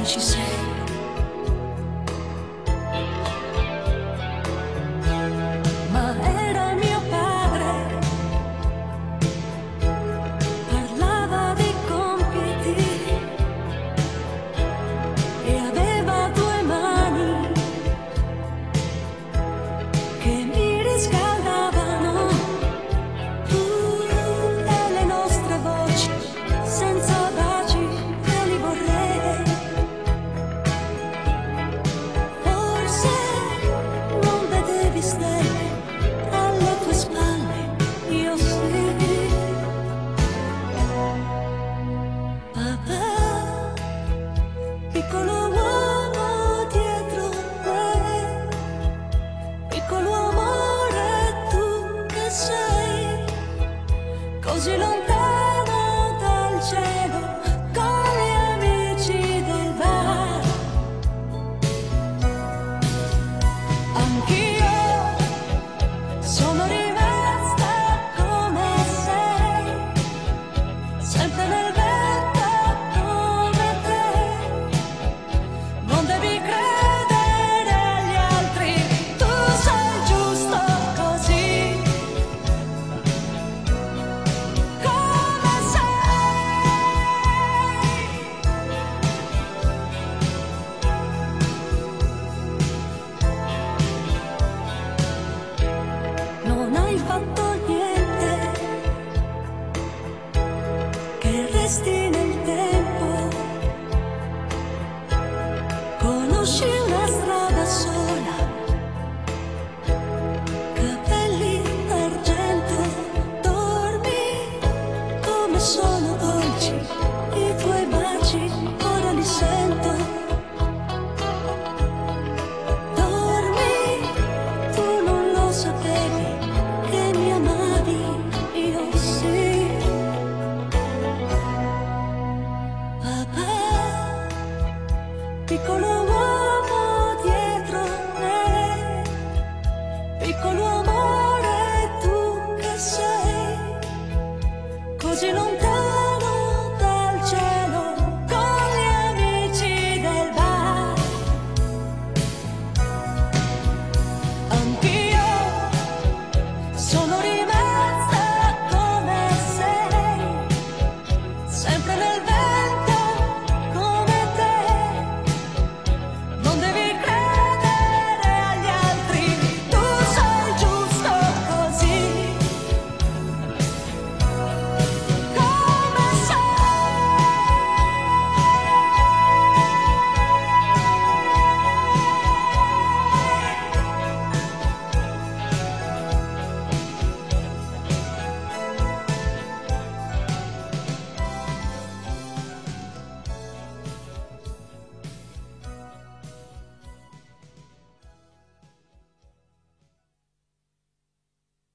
domani ci sei. Ma era mio padre, parlava di compiti e aveva due mani che mi riscaldavano, tutte le nostre voci senza baci, io li vorrei. Forse non vedevi stelle alle tue spalle, io sì. Papà, piccolo uomo dietro me, piccolo amore, tu che sei così lontano dal cielo con gli amici del bar. Anch'io sono rimasta come sei, sempre nel vento come te. Non devi credere agli altri, tu sei giusto così come sei. Non hai fatto niente che resti nel tempo. Conosci una strada sola, capelli d'argento, dormi come sono dolci i tuoi baci, ora li sento. Dormi, tu non lo sapevi che mi amavi, io sì. Papà, piccolo